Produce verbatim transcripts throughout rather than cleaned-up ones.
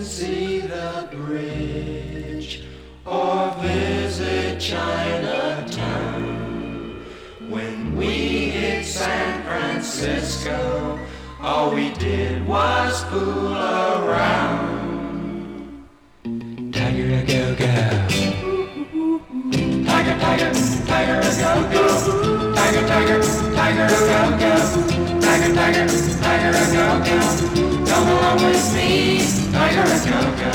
see the bridge or visit Chinatown. When we hit San Francisco, all we did was fool around. Tiger a go go, tiger tiger tiger a go go, tiger tiger tiger a go go, tiger tiger tiger a go go. Come along with me, tiger a go go.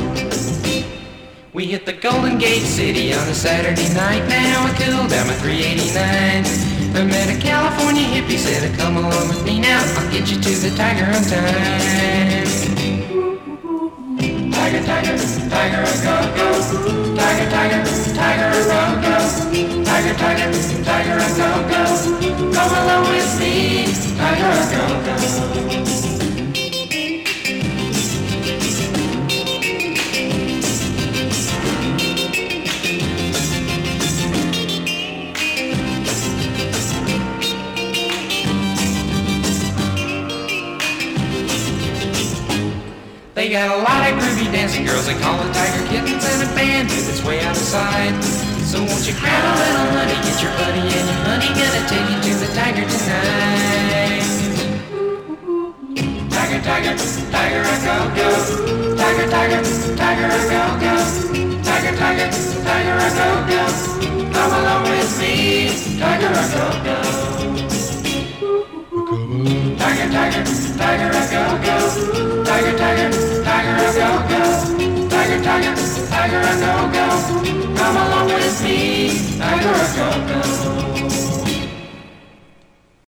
We hit the Golden Gate City on a Saturday night. Now I cooled down my three eighty-nine. I met a California hippie, said, come along with me now, I'll get you to the Tiger on time. Tiger, tiger, tiger, a go go. Tiger, tiger, tiger, a go go. Tiger, tiger, tiger, a go go. Come along with me, tiger, a go go. They got a lot of groovy dancing girls, they call it Tiger Kittens, and a band that's way outside. So won't you grab a little honey, get your buddy and your honey, gonna take you to the Tiger tonight. Tiger, tiger, tiger, a go go. Tiger, tiger, tiger, a go go. Tiger, tiger, tiger, a go go. Come along with me, tiger, a go go. Tiger, tiger, tiger, a go go. Tiger, tiger, tiger, a go go. Tiger, tiger, tiger, a go go. Come along with me, tiger, a go go.